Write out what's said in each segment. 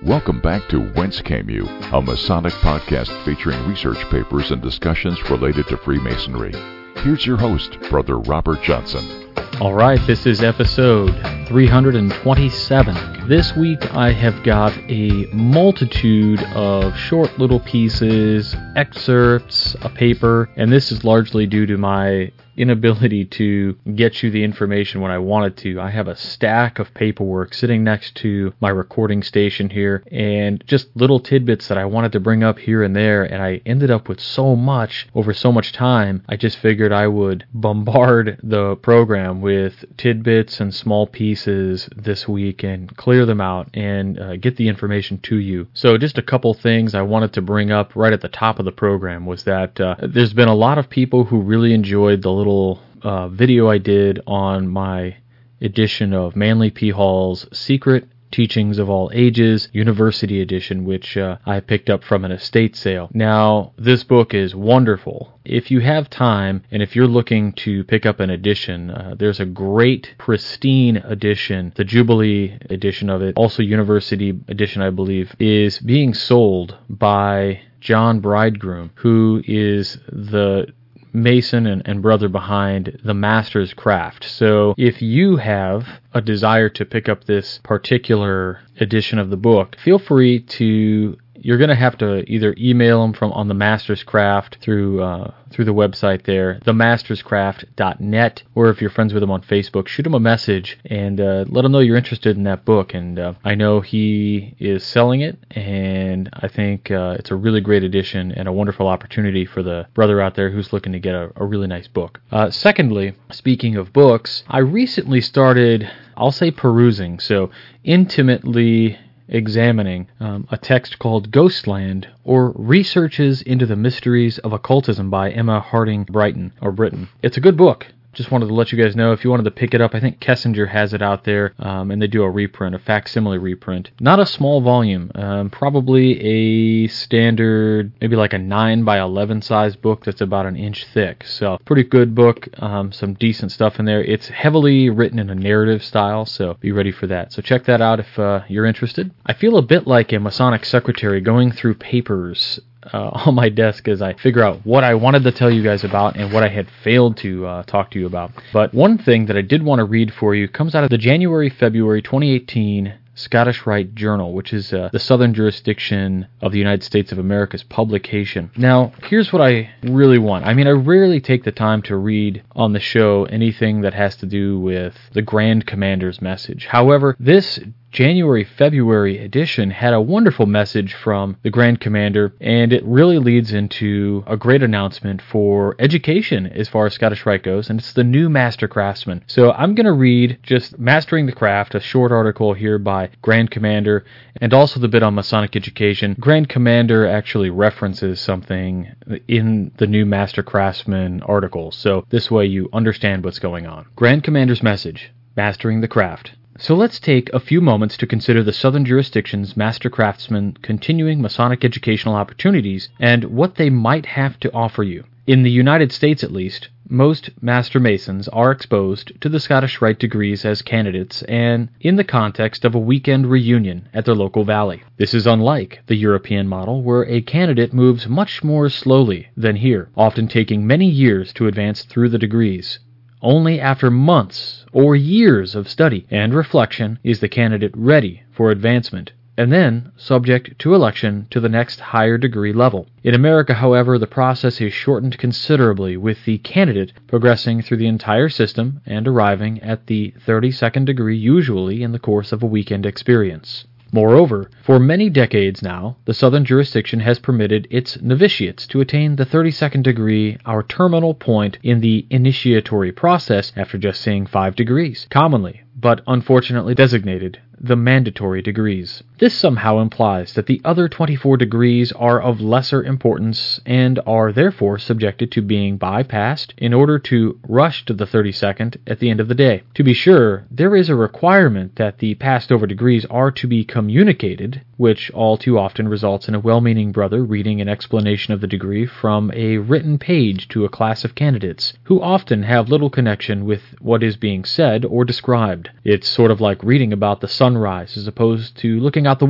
Welcome back to Whence Came You, a Masonic podcast featuring research papers and discussions related to Freemasonry. Here's your host, Brother Robert Johnson. All right, this is episode 327. This week I have got a multitude of short little pieces, excerpts, a paper, and this is largely due to my inability to get you the information when I wanted to. I have a stack of paperwork sitting next to my recording station here, and just little tidbits that I wanted to bring up here and there, and I ended up with so much over so much time. I just figured I would bombard the program with tidbits and small pieces this week and clear them out and get the information to you. So just a couple things I wanted to bring up right at the top of the program was that there's been a lot of people who really enjoyed the little video I did on my edition of Manly P. Hall's Secret Teachings of All Ages, University Edition, which I picked up from an estate sale. Now, this book is wonderful. If you have time, and if you're looking to pick up an edition, there's a great, pristine edition, the Jubilee edition of it, also University Edition, I believe, is being sold by John Bridegroom, who is the Mason and brother behind the Master's Craft. So if you have a desire to pick up this particular edition of the book, feel free to. You're going to have to either email them from on the Master's Craft through the website there, themasterscraft.net, or if you're friends with him on Facebook, shoot him a message and let him know you're interested in that book. And I know he is selling it, and I think it's a really great edition and a wonderful opportunity for the brother out there who's looking to get a really nice book. Secondly, speaking of books, I recently started, I'll say perusing, so intimately examining a text called Ghostland, or Researches into the Mysteries of Occultism by Emma Harding Britton. It's a good book. Just wanted to let you guys know if you wanted to pick it up. I think Kessinger has it out there, and they do a reprint, a facsimile reprint. Not a small volume, probably a standard, maybe like a 9 by 11 size book that's about an inch thick. So pretty good book, some decent stuff in there. It's heavily written in a narrative style, so be ready for that. So check that out if you're interested. I feel a bit like a Masonic secretary going through papers on my desk as I figure out what I wanted to tell you guys about and what I had failed to talk to you about. But one thing that I did want to read for you comes out of the January-February 2018 Scottish Rite Journal, which is the Southern Jurisdiction of the United States of America's publication. Now, here's what I really want. I mean, I rarely take the time to read on the show anything that has to do with the Grand Commander's message. However, this January-February edition had a wonderful message from the Grand Commander, and it really leads into a great announcement for education as far as Scottish Rite goes, and it's the new Master Craftsman. So I'm going to read just Mastering the Craft, a short article here by Grand Commander, and also the bit on Masonic education. Grand Commander actually references something in the new Master Craftsman article, so this way you understand what's going on. Grand Commander's message, Mastering the Craft. So let's take a few moments to consider the Southern Jurisdiction's Master Craftsman continuing Masonic educational opportunities and what they might have to offer you. In the United States, at least, most Master Masons are exposed to the Scottish Rite degrees as candidates and in the context of a weekend reunion at their local valley. This is unlike the European model, where a candidate moves much more slowly than here, often taking many years to advance through the degrees. Only after months or years of study and reflection is the candidate ready for advancement, and then subject to election to the next higher degree level. In America, however, the process is shortened considerably, with the candidate progressing through the entire system and arriving at the 32nd degree usually in the course of a weekend experience. Moreover, for many decades now, the Southern Jurisdiction has permitted its novitiates to attain the 32nd degree, our terminal point in the initiatory process, after just seeing 5 degrees, commonly, but unfortunately designated the mandatory degrees. This somehow implies that the other 24 degrees are of lesser importance and are therefore subjected to being bypassed in order to rush to the 32nd at the end of the day. To be sure, there is a requirement that the passed over degrees are to be communicated, which all too often results in a well-meaning brother reading an explanation of the degree from a written page to a class of candidates, who often have little connection with what is being said or described. It's sort of like reading about the sunrise as opposed to looking out the window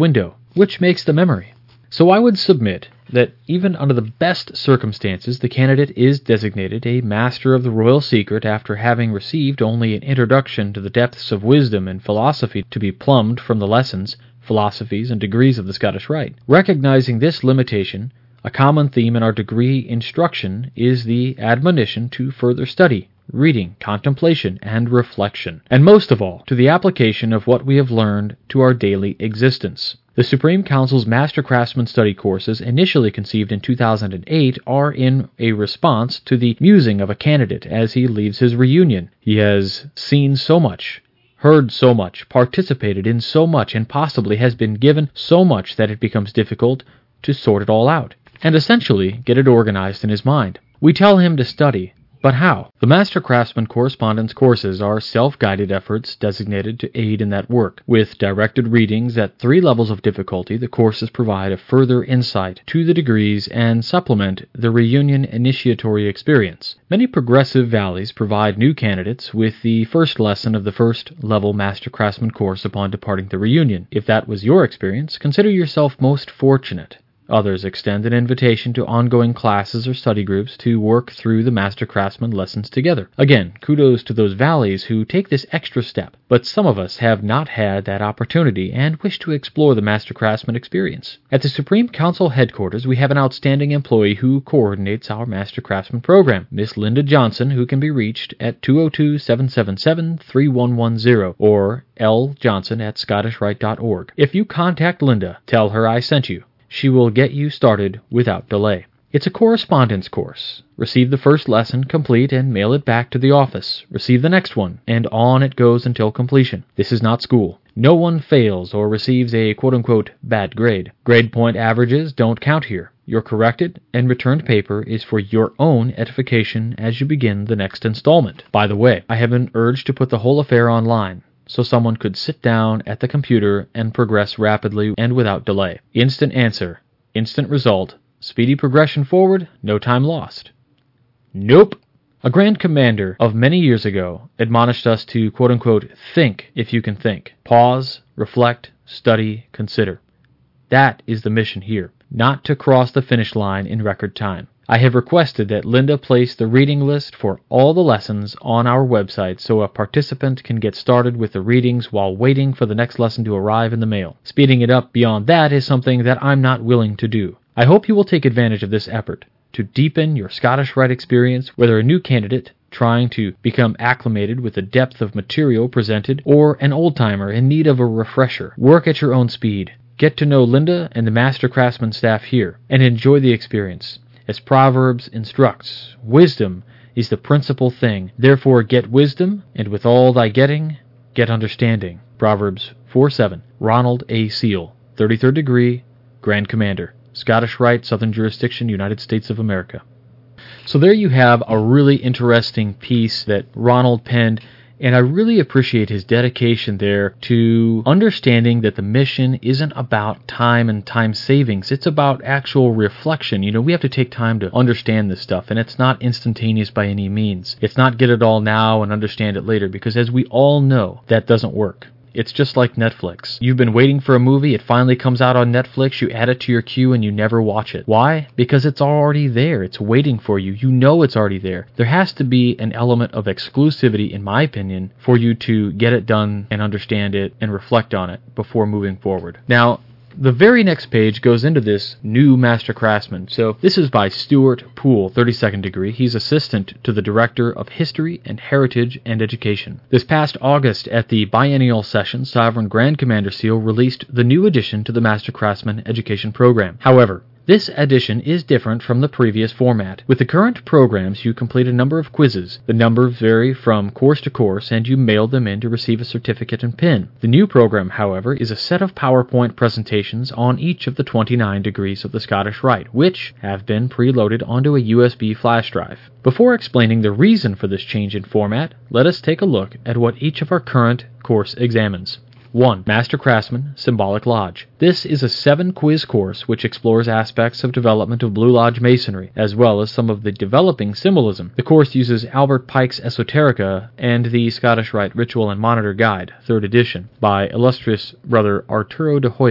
which makes the memory. So I would submit that even under the best circumstances, the candidate is designated a master of the royal secret after having received only an introduction to the depths of wisdom and philosophy to be plumbed from the lessons, philosophies, and degrees of the Scottish Rite. Recognizing this limitation, a common theme in our degree instruction is the admonition to further study, reading, contemplation, and reflection, and most of all, to the application of what we have learned to our daily existence. The Supreme Council's Master Craftsman study courses, initially conceived in 2008, are in a response to the musing of a candidate as he leaves his reunion. He has seen so much, heard so much, participated in so much, and possibly has been given so much that it becomes difficult to sort it all out, and essentially get it organized in his mind. We tell him to study, but how? The Master Craftsman Correspondence courses are self-guided efforts designated to aid in that work. With directed readings at 3 levels of difficulty, the courses provide a further insight to the degrees and supplement the reunion initiatory experience. Many progressive valleys provide new candidates with the first lesson of the first level Master Craftsman course upon departing the reunion. If that was your experience, consider yourself most fortunate. Others extend an invitation to ongoing classes or study groups to work through the Master Craftsman lessons together. Again, kudos to those valleys who take this extra step, but some of us have not had that opportunity and wish to explore the Master Craftsman experience. At the Supreme Council headquarters, we have an outstanding employee who coordinates our Master Craftsman program, Miss Linda Johnson, who can be reached at 202-777-3110 or ljohnson@scottishrite.org. If you contact Linda, tell her I sent you. She will get you started without delay. It's a correspondence course. Receive the first lesson, complete, and mail it back to the office. Receive the next one, and on it goes until completion. This is not school. No one fails or receives a quote-unquote bad grade. Grade point averages don't count here. Your corrected and returned paper is for your own edification as you begin the next installment. By the way, I have been urged to put the whole affair online, so someone could sit down at the computer and progress rapidly and without delay. Instant answer, instant result, speedy progression forward, no time lost. Nope. A Grand Commander of many years ago admonished us to, quote-unquote, think if you can think. Pause, reflect, study, consider. That is the mission here, not to cross the finish line in record time. I have requested that Linda place the reading list for all the lessons on our website so a participant can get started with the readings while waiting for the next lesson to arrive in the mail. Speeding it up beyond that is something that I'm not willing to do. I hope you will take advantage of this effort to deepen your Scottish Rite experience, whether a new candidate trying to become acclimated with the depth of material presented or an old-timer in need of a refresher. Work at your own speed. Get to know Linda and the Master Craftsman staff here and enjoy the experience. As Proverbs instructs, wisdom is the principal thing. Therefore get wisdom, and with all thy getting, get understanding. Proverbs 4:7. Ronald A. Seal, 33rd degree, Grand Commander, Scottish Rite, Southern Jurisdiction, United States of America. So there you have a really interesting piece that Ronald penned, and I really appreciate his dedication there to understanding that the mission isn't about time and time savings. It's about actual reflection. You know, we have to take time to understand this stuff, and it's not instantaneous by any means. It's not get it all now and understand it later, because as we all know, that doesn't work. It's just like Netflix. You've been waiting for a movie, it finally comes out on Netflix, you add it to your queue and you never watch it. Why? Because it's already there. It's waiting for you. You know it's already there. There has to be an element of exclusivity, in my opinion, for you to get it done and understand it and reflect on it before moving forward. Now, the very next page goes into this new Master Craftsman. So this is by Stuart Poole, 32nd degree. He's assistant to the Director of History and Heritage and Education. This past August at the biennial session, Sovereign Grand Commander Seal released the new addition to the Master Craftsman education program. However, this edition is different from the previous format. With the current programs, you complete a number of quizzes. The numbers vary from course to course, and you mail them in to receive a certificate and pin. The new program, however, is a set of PowerPoint presentations on each of the 29 degrees of the Scottish Rite, which have been preloaded onto a USB flash drive. Before explaining the reason for this change in format, let us take a look at what each of our current course examines. 1. Master Craftsman, Symbolic Lodge. This is a 7-quiz course which explores aspects of development of Blue Lodge Masonry, as well as some of the developing symbolism. The course uses Albert Pike's Esoterica and the Scottish Rite Ritual and Monitor Guide, 3rd edition, by illustrious Brother Arturo de Hoyos.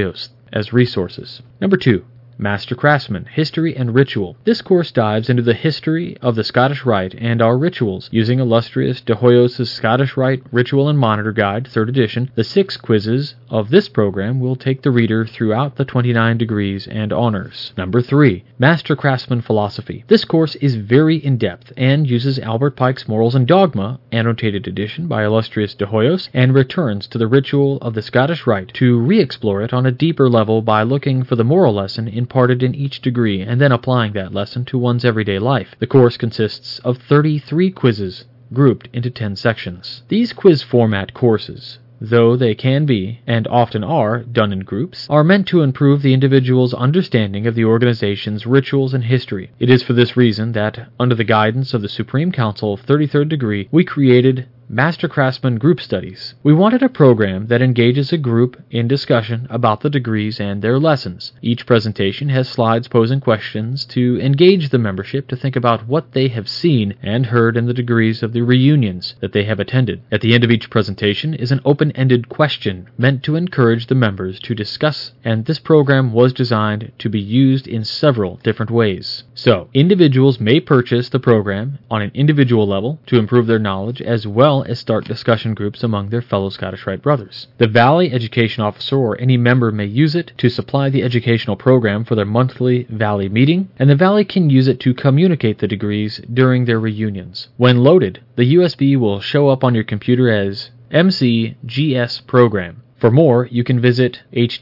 as resources. Number 2. Master Craftsman, History and Ritual. This course dives into the history of the Scottish Rite and our rituals. Using illustrious De Hoyos' Scottish Rite Ritual and Monitor Guide, 3rd edition, the 6 quizzes of this program will take the reader throughout the 29 degrees and honors. Number 3. Master Craftsman Philosophy. This course is very in-depth and uses Albert Pike's Morals and Dogma, annotated edition by illustrious De Hoyos, and returns to the ritual of the Scottish Rite to re-explore it on a deeper level by looking for the moral lesson imparted in each degree and then applying that lesson to one's everyday life. The course consists of 33 quizzes grouped into 10 sections. These quiz format courses, though they can be, and often are, done in groups, are meant to improve the individual's understanding of the organization's rituals and history. It is for this reason that, under the guidance of the Supreme Council of 33rd Degree, we created Master Craftsman Group Studies. We wanted a program that engages a group in discussion about the degrees and their lessons. Each presentation has slides posing questions to engage the membership to think about what they have seen and heard in the degrees of the reunions that they have attended. At the end of each presentation is an open-ended question meant to encourage the members to discuss, and this program was designed to be used in several different ways. So, individuals may purchase the program on an individual level to improve their knowledge as well as start discussion groups among their fellow Scottish Rite brothers. The Valley Education Officer or any member may use it to supply the educational program for their monthly Valley meeting, and the Valley can use it to communicate the degrees during their reunions. When loaded, the USB will show up on your computer as MCGS Program. For more, you can visit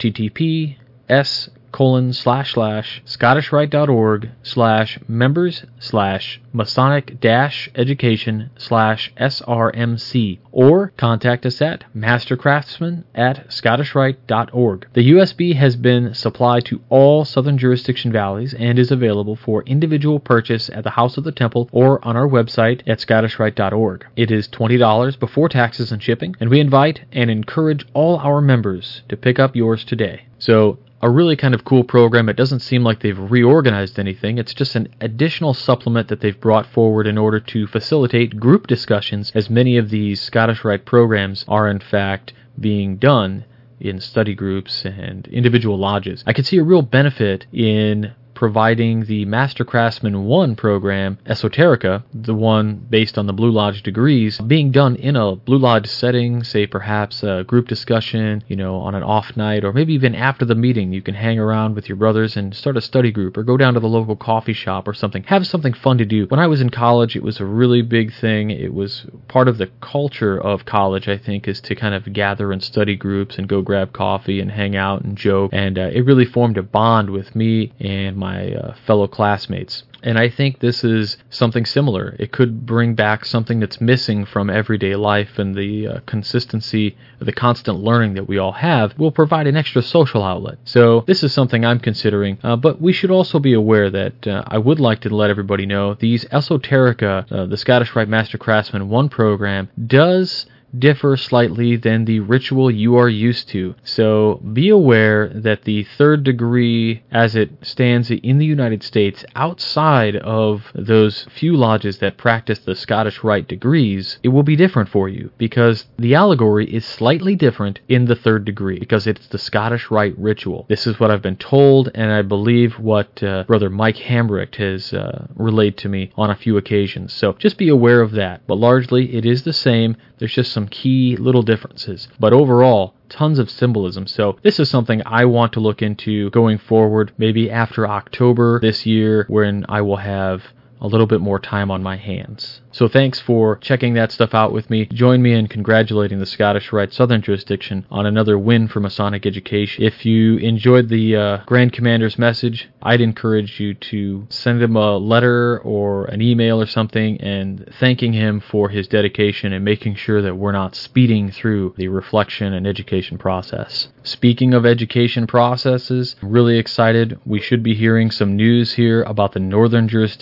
https://scottishrite.org/members/masonic-education/SRMC or contact us at mastercraftsman@scottishrite.org. The USB has been supplied to all Southern Jurisdiction Valleys and is available for individual purchase at the House of the Temple or on our website at scottishrite.org. It is $20 before taxes and shipping, and we invite and encourage all our members to pick up yours today. So, a really kind of cool program. It doesn't seem like they've reorganized anything. It's just an additional supplement that they've brought forward in order to facilitate group discussions, as many of these Scottish Rite programs are in fact being done in study groups and individual lodges. I could see a real benefit in providing the Master Craftsman 1 program, Esoterica, the one based on the Blue Lodge degrees, being done in a Blue Lodge setting, say perhaps a group discussion, on an off night, or maybe even after the meeting, you can hang around with your brothers and start a study group, or go down to the local coffee shop or something. Have something fun to do. When I was in college, it was a really big thing. It was part of the culture of college, I think, is to kind of gather in study groups and go grab coffee and hang out and joke, and it really formed a bond with me and my fellow classmates. And I think this is something similar. It could bring back something that's missing from everyday life, and the consistency, the constant learning that we all have will provide an extra social outlet. So this is something I'm considering, but we should also be aware that I would like to let everybody know these Esoterica, the Scottish Rite Master Craftsman 1 program, does differ slightly than the ritual you are used to. So be aware that the 3rd degree, as it stands in the United States, outside of those few lodges that practice the Scottish Rite degrees, it will be different for you, because the allegory is slightly different in the 3rd degree, because it's the Scottish Rite ritual. This is what I've been told, and I believe what Brother Mike Hambricht has relayed to me on a few occasions. So just be aware of that. But largely, it is the same. There's just some key little differences. But overall, tons of symbolism. So this is something I want to look into going forward, maybe after October this year, when I will have a little bit more time on my hands. So thanks for checking that stuff out with me. Join me in congratulating the Scottish Rite Southern Jurisdiction on another win for Masonic education. If you enjoyed the Grand Commander's message, I'd encourage you to send him a letter or an email or something and thanking him for his dedication and making sure that we're not speeding through the reflection and education process. Speaking of education processes, I'm really excited. We should be hearing some news here about the Northern Jurisdiction's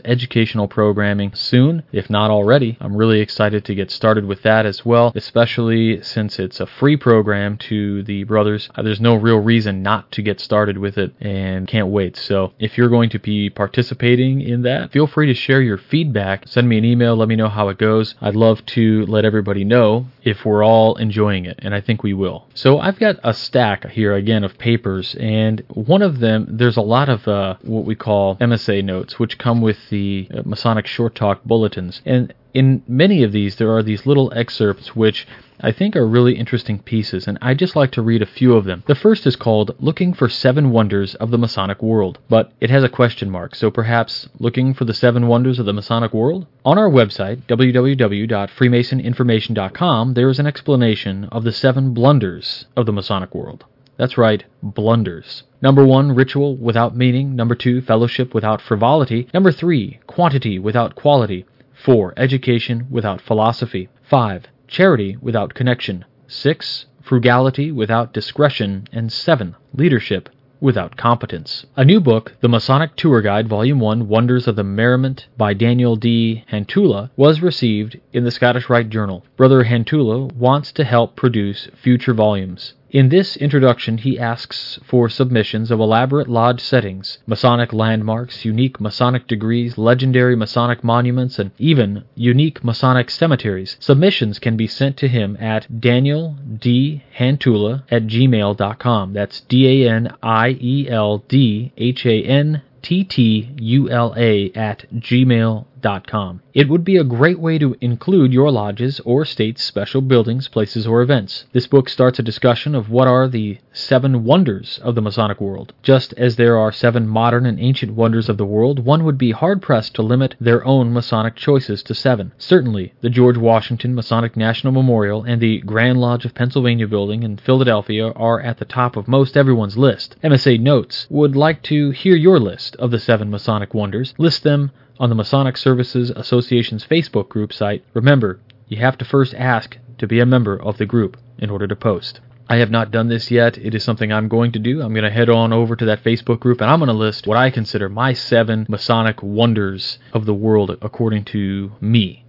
educational programming soon, if not already. I'm really excited to get started with that as well, especially since it's a free program to the brothers. There's no real reason not to get started with it, and can't wait. So if you're going to be participating in that, feel free to share your feedback. Send me an email, let me know how it goes. I'd love to let everybody know if we're all enjoying it, and I think we will. So I've got a stack here again of papers, and one of them, there's a lot of what we call MSA notes, which come with the Masonic Short Talk bulletins. And in many of these, there are these little excerpts which I think are really interesting pieces, and I'd just like to read a few of them. The first is called Looking for 7 Wonders of the Masonic World, but it has a question mark, so perhaps looking for the 7 wonders of the Masonic world? On our website, www.freemasoninformation.com, there is an explanation of the 7 blunders of the Masonic world. That's right, blunders. Number 1, ritual without meaning. Number 2, fellowship without frivolity. Number 3, quantity without quality. 4, education without philosophy. 5, charity without connection. 6, frugality without discretion. And 7, leadership without competence. A new book, The Masonic Tour Guide, Volume 1, Wonders of the Merriment by Daniel D. Hantula, was received in the Scottish Rite Journal. Brother Hantula wants to help produce future volumes. In this introduction, he asks for submissions of elaborate lodge settings, Masonic landmarks, unique Masonic degrees, legendary Masonic monuments, and even unique Masonic cemeteries. Submissions can be sent to him at danielDhantula@gmail.com. That's DanielDhantula@gmail.com. It would be a great way to include your lodges or state's special buildings, places, or events. This book starts a discussion of what are the 7 wonders of the Masonic world. Just as there are 7 modern and ancient wonders of the world, one would be hard-pressed to limit their own Masonic choices to 7. Certainly, the George Washington Masonic National Memorial and the Grand Lodge of Pennsylvania building in Philadelphia are at the top of most everyone's list. MSA Notes would like to hear your list of the 7 Masonic wonders. List them on the Masonic Services Association's Facebook group site. Remember, you have to first ask to be a member of the group in order to post. I have not done this yet. It is something I'm going to do. I'm going to head on over to that Facebook group, and I'm going to list what I consider my 7 Masonic wonders of the world according to me.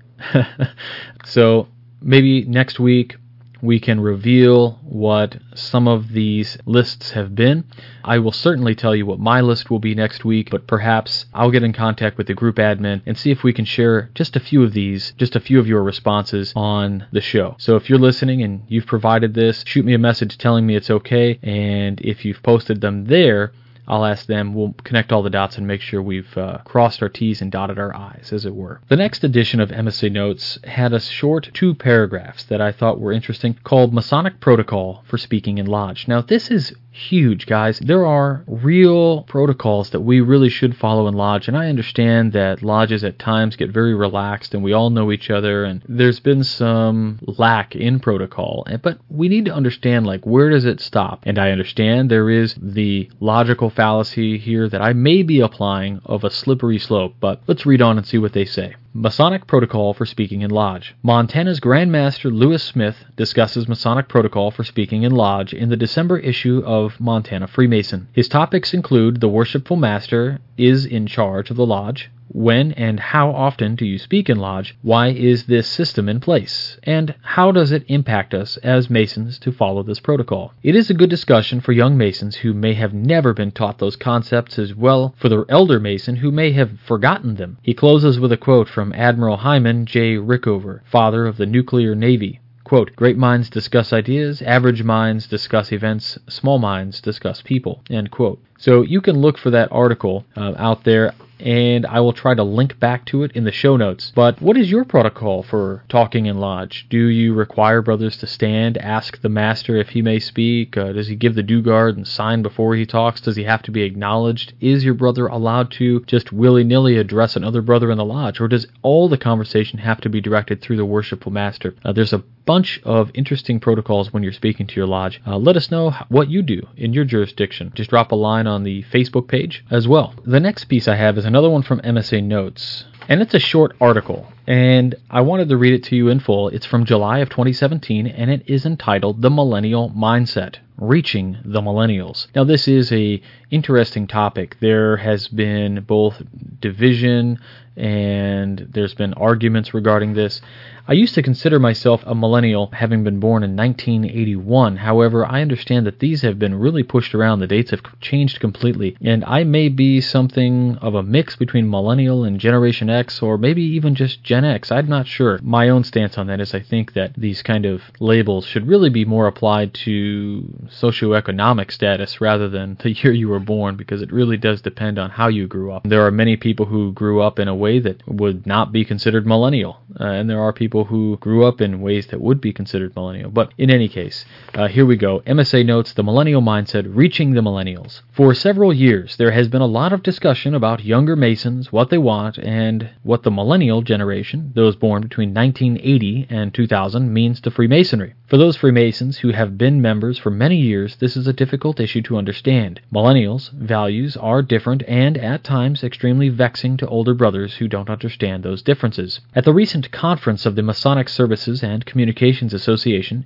So maybe next week we can reveal what some of these lists have been. I will certainly tell you what my list will be next week, but perhaps I'll get in contact with the group admin and see if we can share just a few of these, just a few of your responses on the show. So if you're listening and you've provided this, shoot me a message telling me it's okay, and if you've posted them there, I'll ask them, we'll connect all the dots and make sure we've crossed our T's and dotted our I's, as it were. The next edition of MSA Notes had a short 2 paragraphs that I thought were interesting called Masonic Protocol for Speaking in Lodge. Now, this is huge, guys. There are real protocols that we really should follow in Lodge, and I understand that lodges at times get very relaxed and we all know each other, and there's been some lack in protocol, but we need to understand, like, where does it stop? And I understand there is the logical fallacy here that I may be applying of a slippery slope, but let's read on and see what they say. Masonic Protocol for Speaking in Lodge. Montana's Grand Master Lewis Smith discusses Masonic Protocol for Speaking in Lodge in the December issue of Montana Freemason. His topics include the Worshipful Master is in charge of the lodge, when and how often do you speak in lodge, why is this system in place, and how does it impact us as Masons to follow this protocol. It is a good discussion for young Masons who may have never been taught those concepts, as well for the elder Mason who may have forgotten them. He closes with a quote from Admiral Hyman J. Rickover, father of the nuclear navy. Quote, great minds discuss ideas, average minds discuss events, small minds discuss people, end quote. So you can look for that article out there, and I will try to link back to it in the show notes. But what is your protocol for talking in lodge? Do you require brothers to stand, ask the master if he may speak? Does he give the dugard and sign before he talks? Does he have to be acknowledged? Is your brother allowed to just willy-nilly address another brother in the lodge? Or does all the conversation have to be directed through the worshipful master? There's a bunch of interesting protocols when you're speaking to your lodge. Let us know what you do in your jurisdiction. Just drop a line on the Facebook page as well. The next piece I have is another one from MSA Notes, and it's a short article, and I wanted to read it to you in full. It's from July of 2017, and it is entitled The Millennial Mindset, Reaching the Millennials. Now, this is a interesting topic. There has been both division and there's been arguments regarding this. I used to consider myself a millennial, having been born in 1981. However, I understand that these have been really pushed around. The dates have changed completely, and I may be something of a mix between millennial and Generation X, or maybe even just Gen X. I'm not sure. My own stance on that is I think that these kind of labels should really be more applied to socioeconomic status rather than the year you were born, because it really does depend on how you grew up. There are many people who grew up in a way that would not be considered millennial, and there are people who grew up in ways that would be considered millennial. But in any case, here we go. MSA notes the millennial mindset reaching the millennials. For several years, there has been a lot of discussion about younger Masons, what they want, and what the millennial generation, those born between 1980 and 2000, means to Freemasonry. For those Freemasons who have been members for many years, this is a difficult issue to understand. Millennials' values are different and, at times, extremely vexing to older brothers who don't understand those differences. At the recent conference of the Masonic Services and Communications Association,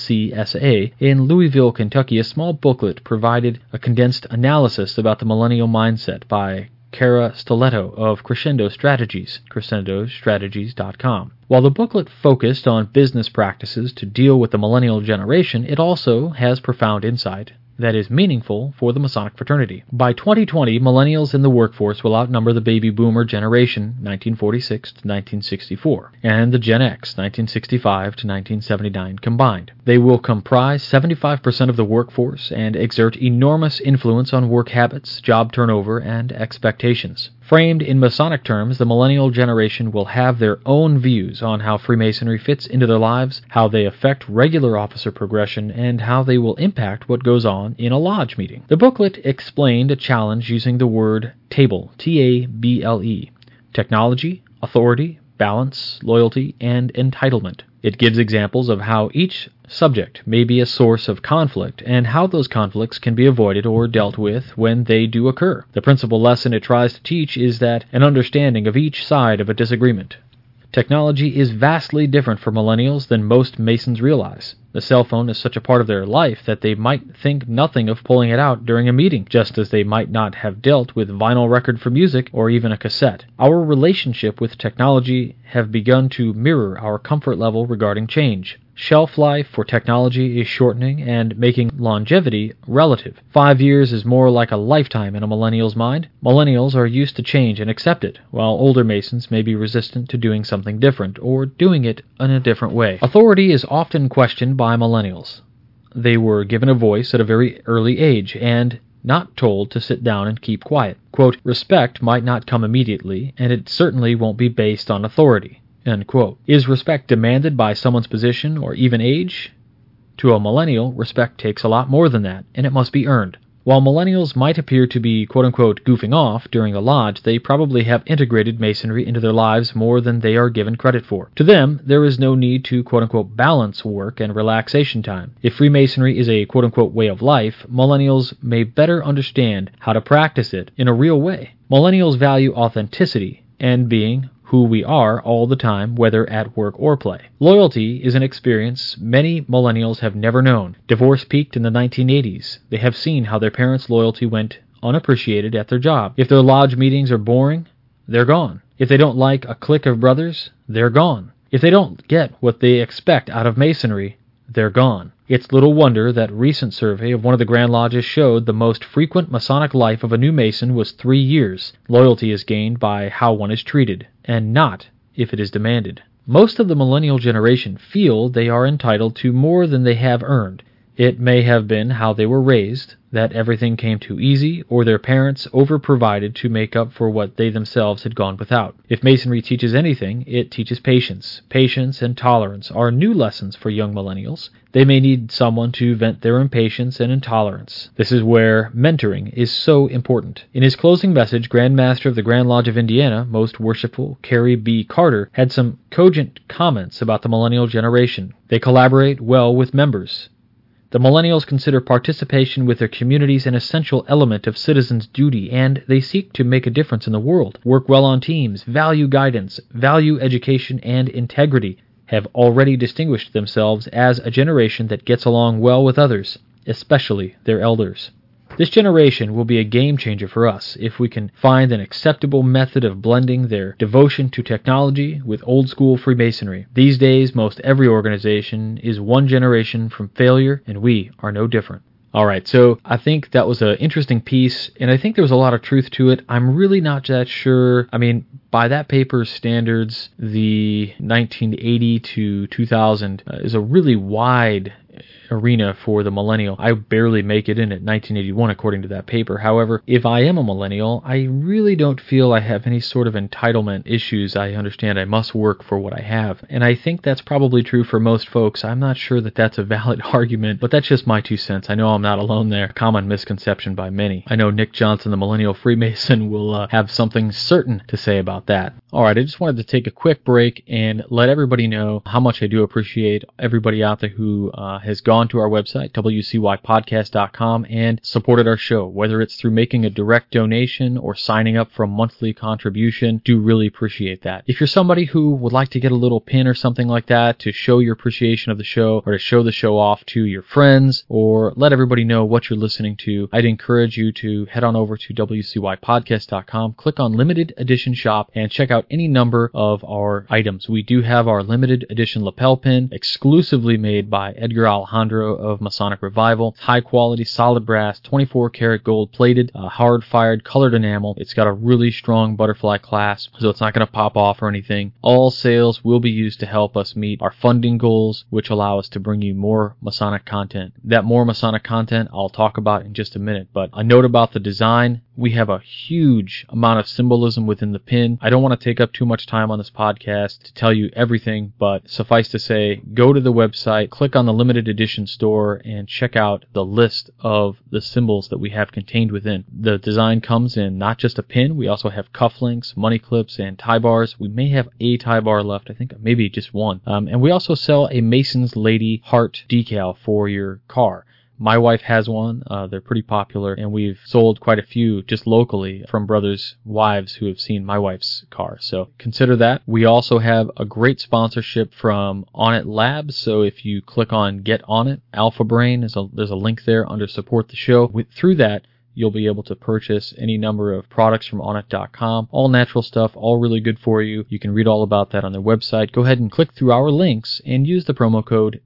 MCSA, in Louisville, Kentucky, a small booklet provided a condensed analysis about the millennial mindset by Cara Stiletto of Crescendo Strategies, crescendostrategies.com. While the booklet focused on business practices to deal with the millennial generation, it also has profound insight that is meaningful for the Masonic fraternity. By 2020, millennials in the workforce will outnumber the baby boomer generation, 1946 to 1964, and the Gen X, 1965 to 1979 combined. They will comprise 75% of the workforce and exert enormous influence on work habits, job turnover, and expectations. Framed in Masonic terms, the millennial generation will have their own views on how Freemasonry fits into their lives, how they affect regular officer progression, and how they will impact what goes on in a lodge meeting. The booklet explained a challenge using the word TABLE, T-A-B-L-E, technology, authority, balance, loyalty, and entitlement. It gives examples of how each subject may be a source of conflict and how those conflicts can be avoided or dealt with when they do occur. The principal lesson it tries to teach is that an understanding of each side of a disagreement. Technology is vastly different for millennials than most Masons realize. The cell phone is such a part of their life that they might think nothing of pulling it out during a meeting, just as they might not have dealt with vinyl record for music or even a cassette. Our relationship with technology have begun to mirror our comfort level regarding change. Shelf life for technology is shortening and making longevity relative. 5 years is more like a lifetime in a millennial's mind. Millennials are used to change and accept it, while older Masons may be resistant to doing something different or doing it in a different way. Authority is often questioned by millennials. They were given a voice at a very early age and not told to sit down and keep quiet. Quote, respect might not come immediately, and it certainly won't be based on authority. End quote. Is respect demanded by someone's position or even age? To a millennial, respect takes a lot more than that, and it must be earned. While millennials might appear to be quote-unquote goofing off during the lodge, they probably have integrated Masonry into their lives more than they are given credit for. To them, there is no need to quote-unquote balance work and relaxation time. If Freemasonry is a quote-unquote way of life, millennials may better understand how to practice it in a real way. Millennials value authenticity and being who we are all the time, whether at work or play. Loyalty is an experience many millennials have never known. Divorce peaked in the 1980s. They have seen how their parents' loyalty went unappreciated at their job. If their lodge meetings are boring, they're gone. If they don't like a clique of brothers, they're gone. If they don't get what they expect out of Masonry, they're gone. It's little wonder that recent survey of one of the Grand Lodges showed the most frequent Masonic life of a new Mason was 3 years. Loyalty is gained by how one is treated, and not if it is demanded. Most of the millennial generation feel they are entitled to more than they have earned. It may have been how they were raised, that everything came too easy, or their parents over-provided to make up for what they themselves had gone without. If Masonry teaches anything, it teaches patience. Patience and tolerance are new lessons for young millennials. They may need someone to vent their impatience and intolerance. This is where mentoring is so important. In his closing message, Grand Master of the Grand Lodge of Indiana, Most Worshipful Kerry B. Carter, had some cogent comments about the millennial generation. They collaborate well with members. The millennials consider participation with their communities an essential element of citizens' duty, and they seek to make a difference in the world, work well on teams, value guidance, value education, and integrity, have already distinguished themselves as a generation that gets along well with others, especially their elders. This generation will be a game changer for us if we can find an acceptable method of blending their devotion to technology with old school Freemasonry. These days, most every organization is one generation from failure, and we are no different. Alright, so I think that was an interesting piece, and I think there was a lot of truth to it. I'm really not that sure. I mean, by that paper's standards, the 1980 to 2000 is a really wide arena for the millennial. I barely make it in at 1981 according to that paper. However, if I am a millennial, I really don't feel I have any sort of entitlement issues. I understand I must work for what I have, and I think that's probably true for most folks. I'm not sure that that's a valid argument, but that's just my 2 cents. I know I'm not alone there. Common misconception by many. I know Nick Johnson, the Millennial Freemason, will have something certain to say about that. Alright, I just wanted to take a quick break and let everybody know how much I do appreciate everybody out there who has gone to our website, wcypodcast.com, and supported our show, whether it's through making a direct donation or signing up for a monthly contribution. Do really appreciate that. If you're somebody who would like to get a little pin or something like that to show your appreciation of the show, or to show the show off to your friends, or let everybody know what you're listening to, I'd encourage you to head on over to wcypodcast.com, click on Limited Edition Shop, and check out any number of our items. We do have our limited edition lapel pin, exclusively made by Edgar Alejandro of Masonic Revival. It's high quality, solid brass, 24 karat gold plated, hard fired, colored enamel. It's got a really strong butterfly clasp, so it's not going to pop off or anything. All sales will be used to help us meet our funding goals, which allow us to bring you more Masonic content. That more Masonic content I'll talk about in just a minute, but a note about the design. We have a huge amount of symbolism within the pin. I don't want to take up too much time on this podcast to tell you everything, but suffice to say, go to the website, click on the limited edition store, and check out the list of the symbols that we have contained within. The design comes in not just a pin, we also have cufflinks, money clips, and tie bars. We may have a tie bar left, I think maybe just one. And we also sell a Mason's Lady heart decal for your car. My wife has one. They're pretty popular, and we've sold quite a few just locally from brothers' wives who have seen my wife's car. So consider that. We also have a great sponsorship from Onnit Labs. So if you click on Get On It, Alpha Brain, there's a link there under Support the Show. Through that, you'll be able to purchase any number of products from Onnit.com. All natural stuff, all really good for you. You can read all about that on their website. Go ahead and click through our links and use the promo code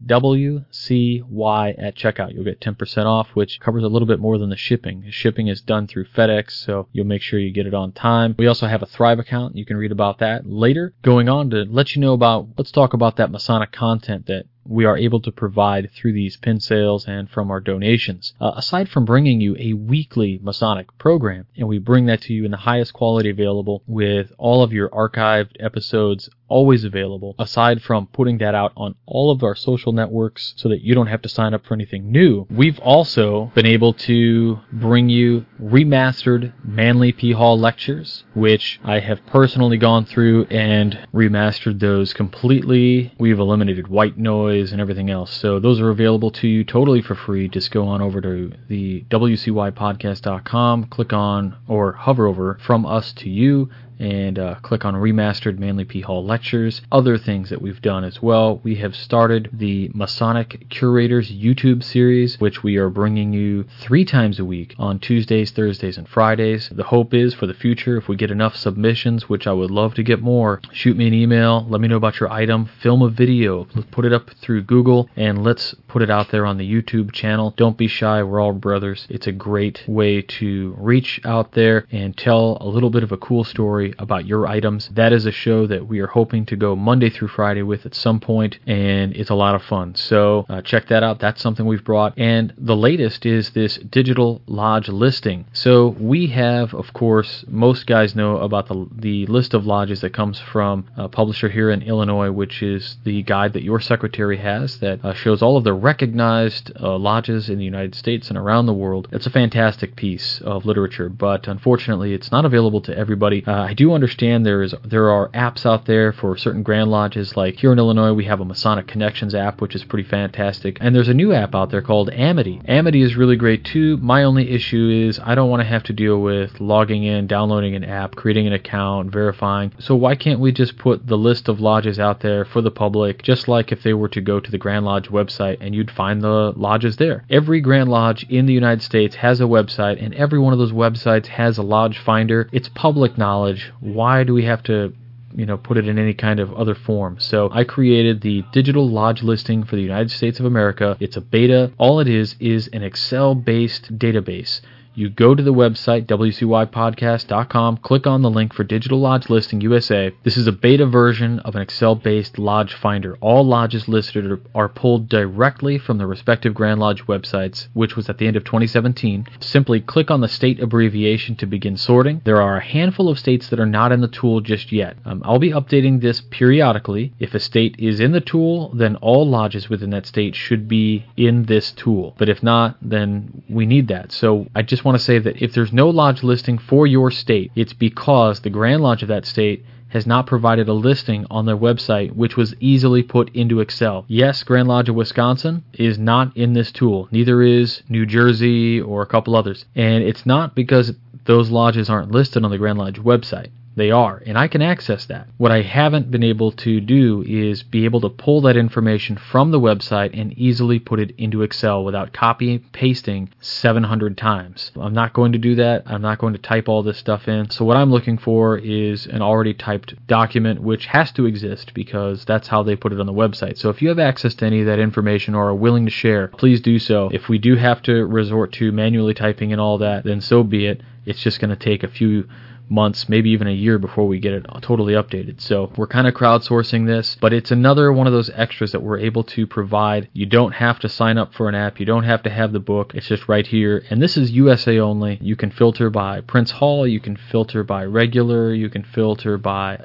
WCY at checkout. You'll get 10% off, which covers a little bit more than the shipping. The shipping is done through FedEx, so you'll make sure you get it on time. We also have a Thrive account. You can read about that later. Going on to let you know let's talk about that Masonic content that we are able to provide through these pin sales and from our donations. Aside from bringing you a weekly Masonic program, and we bring that to you in the highest quality available with all of your archived episodes always available, aside from putting that out on all of our social networks so that you don't have to sign up for anything new, we've also been able to bring you remastered Manly P. Hall lectures, which I have personally gone through and remastered those completely. We've eliminated white noise and everything else. So those are available to you totally for free. Just go on over to the WCYpodcast.com, click on or hover over From Us to You, and click on Remastered Manly P. Hall Lectures. Other things that we've done as well. We have started the Masonic Curators YouTube series, which we are bringing you 3 times a week on Tuesdays, Thursdays, and Fridays. The hope is for the future, if we get enough submissions, which I would love to get more, shoot me an email, let me know about your item, film a video, put it up through Google, and let's put it out there on the YouTube channel. Don't be shy, we're all brothers. It's a great way to reach out there and tell a little bit of a cool story about your items. That is a show that we are hoping to go Monday through Friday with at some point, and it's a lot of fun. So check that out. That's something we've brought. And the latest is this digital lodge listing. So we have, of course, most guys know about the list of lodges that comes from a publisher here in Illinois, which is the guide that your secretary has that shows all of the recognized lodges in the United States and around the world. It's a fantastic piece of literature, but unfortunately it's not available to everybody. I do understand there are apps out there for certain Grand Lodges. Like here in Illinois, we have a Masonic Connections app, which is pretty fantastic. And there's a new app out there called Amity. Amity is really great too. My only issue is I don't want to have to deal with logging in, downloading an app, creating an account, verifying. So why can't we just put the list of lodges out there for the public, just like if they were to go to the Grand Lodge website and you'd find the lodges there. Every Grand Lodge in the United States has a website, and every one of those websites has a lodge finder. It's public knowledge. Why do we have to put it in any kind of other form? So I created the digital lodge listing for the United States of America. It's a beta. All it is an Excel-based database. You go to the website, wcypodcast.com, click on the link for Digital Lodge Listing USA. This is a beta version of an Excel-based lodge finder. All lodges listed are pulled directly from the respective Grand Lodge websites, which was at the end of 2017. Simply click on the state abbreviation to begin sorting. There are a handful of states that are not in the tool just yet. I'll be updating this periodically. If a state is in the tool, then all lodges within that state should be in this tool. But if not, then we need that. So I just want to say that if there's no lodge listing for your state, it's because the Grand Lodge of that state has not provided a listing on their website, which was easily put into Excel. Yes, Grand Lodge of Wisconsin is not in this tool. Neither is New Jersey or a couple others. And it's not because those lodges aren't listed on the Grand Lodge website. They are, and I can access that. What I haven't been able to do is be able to pull that information from the website and easily put it into Excel without copy and pasting 700 times. I'm not going to do that. I'm not going to type all this stuff in. So what I'm looking for is an already typed document, which has to exist because that's how they put it on the website. So if you have access to any of that information or are willing to share, please do so. If we do have to resort to manually typing and all that, then so be it. It's just going to take a few months, maybe even a year before we get it totally updated. So we're kind of crowdsourcing this, but it's another one of those extras that we're able to provide. You don't have to sign up for an app. You don't have to have the book. It's just right here. And this is USA only. You can filter by Prince Hall. You can filter by regular. You can filter by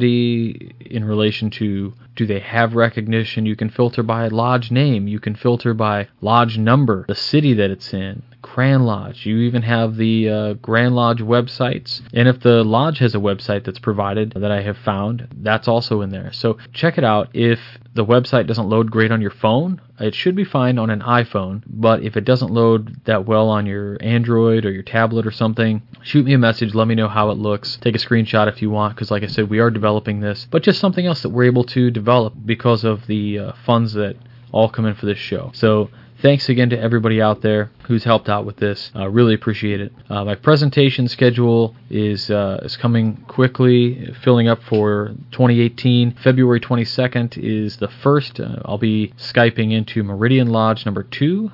Amity in relation to do they have recognition. You can filter by lodge name. You can filter by lodge number, the city that it's in, Grand Lodge. You even have the Grand Lodge websites. And if the lodge has a website that's provided that I have found, that's also in there. So check it out. If the website doesn't load great on your phone, it should be fine on an iPhone. But if it doesn't load that well on your Android or your tablet or something, shoot me a message. Let me know how it looks. Take a screenshot if you want, because like I said, we are developing this. But just something else that we're able to develop because of the funds that all come in for this show. So thanks again to everybody out there who's helped out with this. Really appreciate it. My presentation schedule is coming quickly, filling up for 2018. February 22nd is the first. I'll be Skyping into Meridian Lodge number 2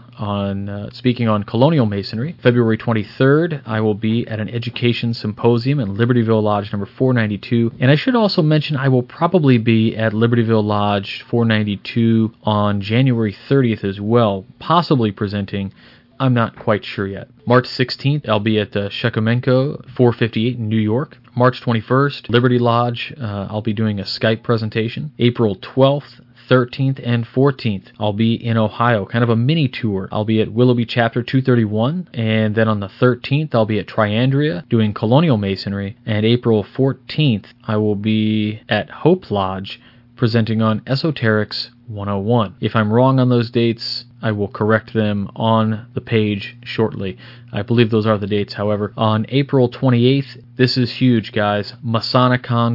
on speaking on colonial masonry. February 23rd, I will be at an education symposium in Libertyville Lodge number 492. And I should also mention I will probably be at Libertyville Lodge 492 on January 30th as well, possibly presenting. I'm not quite sure yet. March 16th, I'll be at Shekomenko 458 in New York. March 21st, Liberty Lodge, I'll be doing a Skype presentation. April 12th, 13th, and 14th, I'll be in Ohio, kind of a mini tour. I'll be at Willoughby Chapter 231, and then on the 13th, I'll be at Triandria doing colonial masonry, and April 14th, I will be at Hope Lodge presenting on Esoterics 101. If I'm wrong on those dates, I will correct them on the page shortly. I believe those are the dates, however. On April 28th, this is huge, guys. Masonicon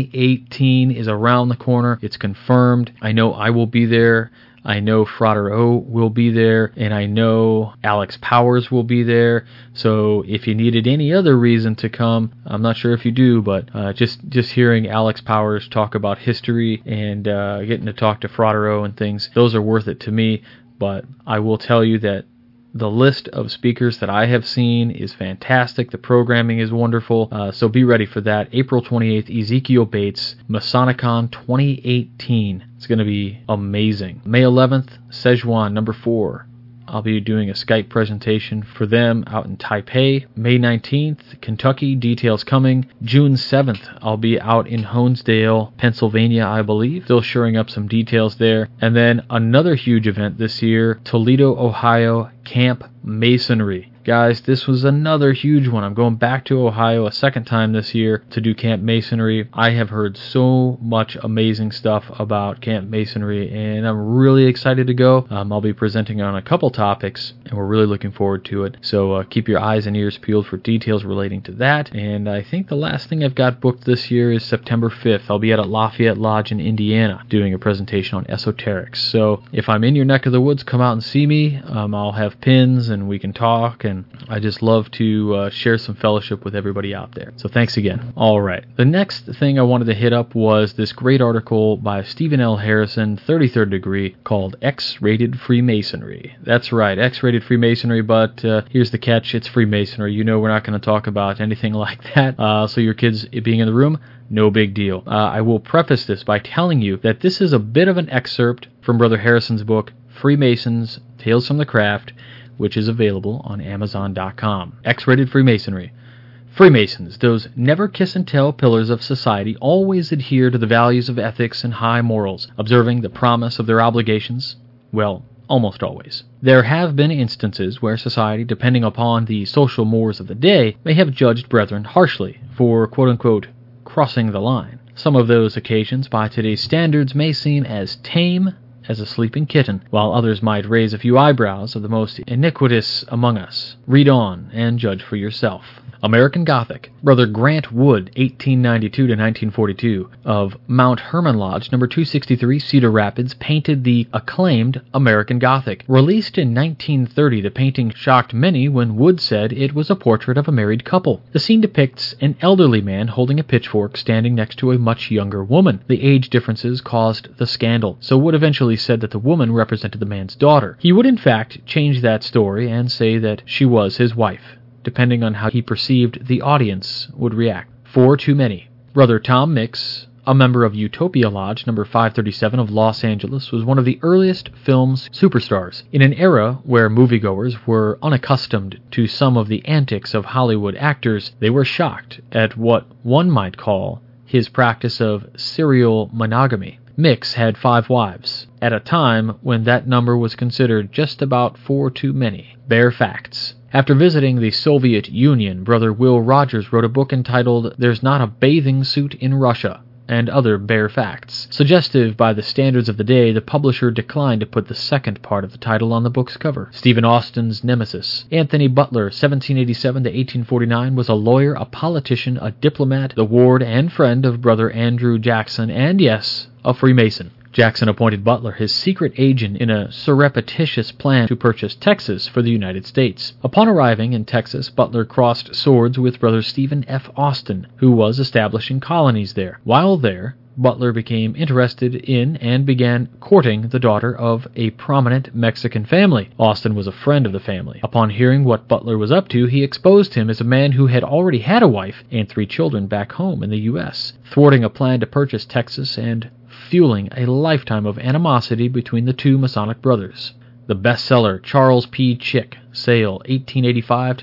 2018 is around the corner. It's confirmed. I know I will be there. I know Frater O will be there, and I know Alex Powers will be there. So if you needed any other reason to come, I'm not sure if you do, but just hearing Alex Powers talk about history and getting to talk to Frater O and things, those are worth it to me. But I will tell you that the list of speakers that I have seen is fantastic. The programming is wonderful. So be ready for that. April 28th, Ezekiel Bates, Masonicon 2018. It's going to be amazing. May 11th, Szechuan number 4. I'll be doing a Skype presentation for them out in Taipei. May 19th, Kentucky, details coming. June 7th, I'll be out in Honesdale, Pennsylvania, I believe. Still shoring up some details there. And then another huge event this year, Toledo, Ohio, Camp Masonry. Guys, this was another huge one. I'm going back to Ohio a second time this year to do Camp Masonry. I have heard so much amazing stuff about Camp Masonry, and I'm really excited to go. I'll be presenting on a couple topics, and we're really looking forward to it. So keep your eyes and ears peeled for details relating to that. And I think the last thing I've got booked this year is September 5th. I'll be at Lafayette Lodge in Indiana doing a presentation on esoterics. So if I'm in your neck of the woods, come out and see me. I'll have pins and we can talk, and I just love to share some fellowship with everybody out there. So thanks again. All right. The next thing I wanted to hit up was this great article by Stephen L. Harrison, 33rd Degree, called X-Rated Freemasonry. That's right, X-Rated Freemasonry, but here's the catch. It's Freemasonry. You know we're not going to talk about anything like that. So your kids being in the room, no big deal. I will preface this by telling you that this is a bit of an excerpt from Brother Harrison's book, Freemasons, Tales from the Craft, which is available on Amazon.com. X-Rated Freemasonry. Freemasons, those never-kiss-and-tell pillars of society, always adhere to the values of ethics and high morals, observing the promise of their obligations, well, almost always. There have been instances where society, depending upon the social mores of the day, may have judged brethren harshly for, quote-unquote, crossing the line. Some of those occasions, by today's standards, may seem as tame as a sleeping kitten, while others might raise a few eyebrows of the most iniquitous among us. Read on and judge for yourself. American Gothic. Brother Grant Wood, 1892 to 1942, of Mount Hermon Lodge, number 263, Cedar Rapids, painted the acclaimed American Gothic. Released in 1930, the painting shocked many when Wood said it was a portrait of a married couple. The scene depicts an elderly man holding a pitchfork standing next to a much younger woman. The age differences caused the scandal, so Wood eventually said that the woman represented the man's daughter. He would in fact change that story and say that she was his wife, depending on how he perceived the audience would react. For too many. Brother Tom Mix, a member of Utopia Lodge, number 537 of Los Angeles, was one of the earliest film's superstars. In an era where moviegoers were unaccustomed to some of the antics of Hollywood actors, they were shocked at what one might call his practice of serial monogamy. Mix had 5 wives, at a time when that number was considered just about 4 too many. Bare facts. After visiting the Soviet Union, Brother Will Rogers wrote a book entitled There's Not a Bathing Suit in Russia, and Other Bare Facts. Suggestive by the standards of the day, the publisher declined to put the second part of the title on the book's cover. Stephen Austin's nemesis. Anthony Butler, 1787 to 1849, was a lawyer, a politician, a diplomat, the ward and friend of Brother Andrew Jackson, and yes, a Freemason. Jackson appointed Butler his secret agent in a surreptitious plan to purchase Texas for the United States. Upon arriving in Texas, Butler crossed swords with Brother Stephen F. Austin, who was establishing colonies there. While there, Butler became interested in and began courting the daughter of a prominent Mexican family. Austin was a friend of the family. Upon hearing what Butler was up to, he exposed him as a man who had already had a wife and 3 children back home in the U.S., thwarting a plan to purchase Texas and fueling a lifetime of animosity between the 2 Masonic brothers. The bestseller Charles P. Chick, sale 1885 to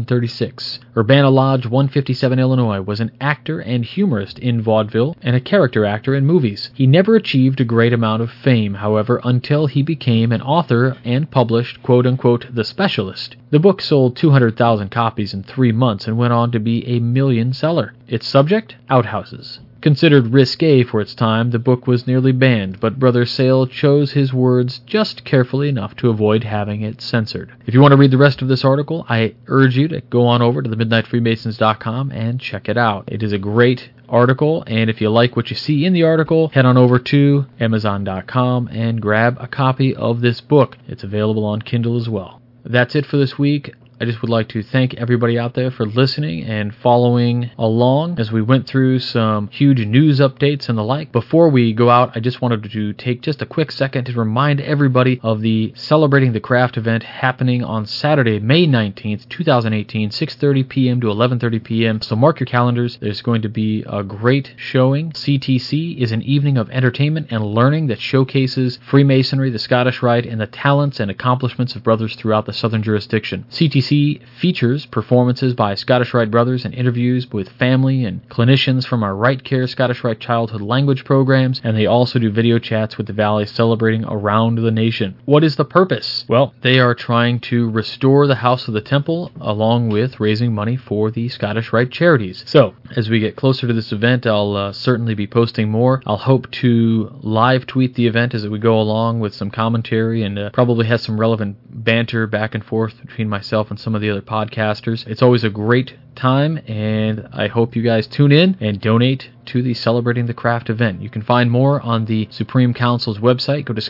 1936. Urbana Lodge, 157, Illinois, was an actor and humorist in vaudeville and a character actor in movies. He never achieved a great amount of fame, however, until he became an author and published, quote-unquote, The Specialist. The book sold 200,000 copies in 3 months and went on to be a million seller. Its subject? Outhouses. Considered risque for its time, the book was nearly banned, but Brother Sale chose his words just carefully enough to avoid having it censored. If you want to read the rest of this article, I urge you to go on over to themidnightfreemasons.com and check it out. It is a great article, and if you like what you see in the article, head on over to Amazon.com and grab a copy of this book. It's available on Kindle as well. That's it for this week. I just would like to thank everybody out there for listening and following along as we went through some huge news updates and the like. Before we go out, I just wanted to take just a quick second to remind everybody of the Celebrating the Craft event happening on Saturday, May 19th, 2018, 6:30 p.m. to 11:30 p.m. So mark your calendars. There's going to be a great showing. CTC is an evening of entertainment and learning that showcases Freemasonry, the Scottish Rite, and the talents and accomplishments of brothers throughout the Southern jurisdiction. CTC CRT features performances by Scottish Rite Brothers and interviews with family and clinicians from our Right Care Scottish Rite Childhood Language programs, and they also do video chats with the Valley celebrating around the nation. What is the purpose? Well, they are trying to restore the House of the Temple along with raising money for the Scottish Rite charities. So, as we get closer to this event, I'll certainly be posting more. I'll hope to live tweet the event as we go along with some commentary and probably have some relevant banter back and forth between myself and some of the other podcasters. It's always a great time, and I hope you guys tune in and donate to the Celebrating the Craft event. You can find more on the Supreme Council's website. Go to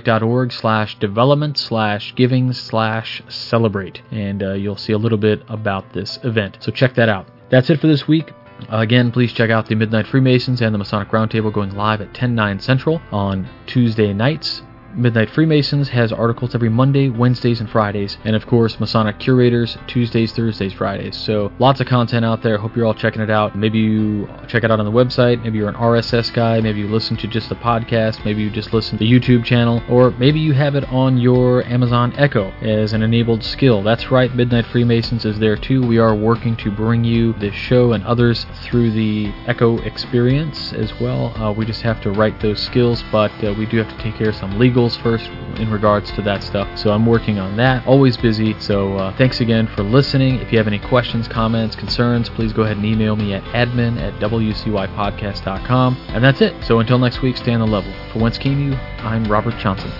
scottishrite.org/development/giving/celebrate, and you'll see a little bit about this event. So check that out. That's it for this week. Again, please check out the Midnight Freemasons and the Masonic Roundtable going live at 10/9 Central on Tuesday nights. Midnight Freemasons has articles every Monday, Wednesdays, and Fridays. And of course, Masonic Curators, Tuesdays, Thursdays, Fridays. So lots of content out there. Hope you're all checking it out. Maybe you check it out on the website. Maybe you're an RSS guy. Maybe you listen to just the podcast. Maybe you just listen to the YouTube channel. Or maybe you have it on your Amazon Echo as an enabled skill. That's right, Midnight Freemasons is there too. We are working to bring you this show and others through the Echo experience as well. We just have to write those skills, but we do have to take care of some legals first in regards to that stuff. So I'm working on that. Always busy. So thanks again for listening. If you have any questions, comments, concerns, please go ahead and email me at admin@wcypodcast.com. And that's it. So until next week, stay on the level. For Whence Came You, I'm Robert Johnson.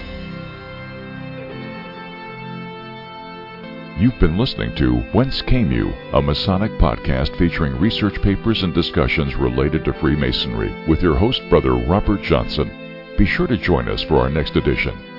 You've been listening to Whence Came You, a Masonic podcast featuring research papers and discussions related to Freemasonry with your host, Brother Robert Johnson. Be sure to join us for our next edition.